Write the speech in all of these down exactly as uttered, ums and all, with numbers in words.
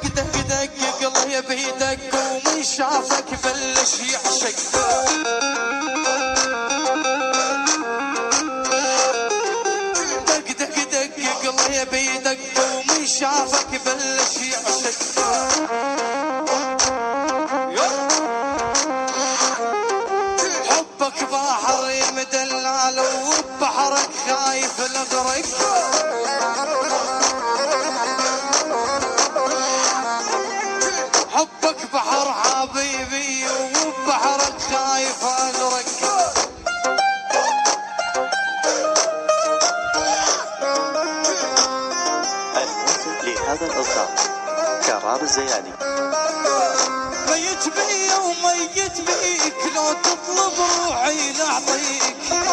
دق دق قلبي بيدق ومن شافك بلش يعشق. دق دق دق قلبي بيدق ومن شافك بلش يعشق. حبك بحر مدلال وبحرك خايف الغرق. حبك بحر حبيبي وبحرك خايف اغرق. المنتج لهذا الإصدار كرار الزيادي. ميت بي وميت بيك لو تطلب روحي نعطيك.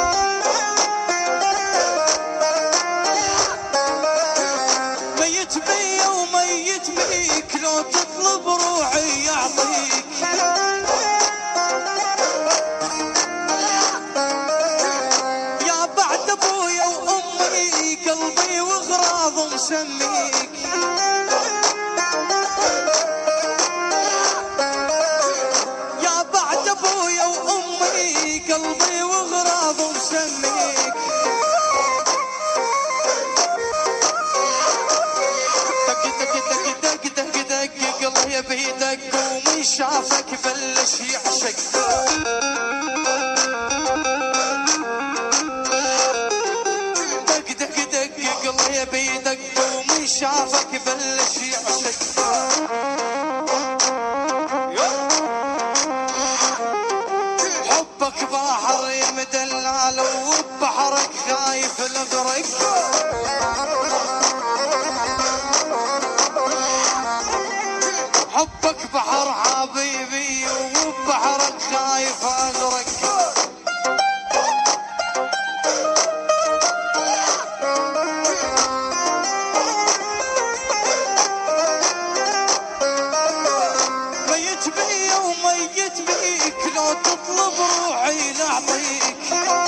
ميت بي وميت بيك لو تطلب روحي يعطيك. يا بعد ابويا وامي قلبي واغراض مسميك. يا بعد ابويا وامي قلبي واغراض مسميك. دق دق دق دق دق دق قلبي بيدق ومن شافك بلش يعشق. دق دق دق قلبي بيدق ومن شافك بلش يعشق. حبك بحر مدلال وبحرك خايف الغرق. حبك بحر حبيبي وبحرك خايف اغرق. ميت بي وميت بيك لو تطلب روحي نعطيك.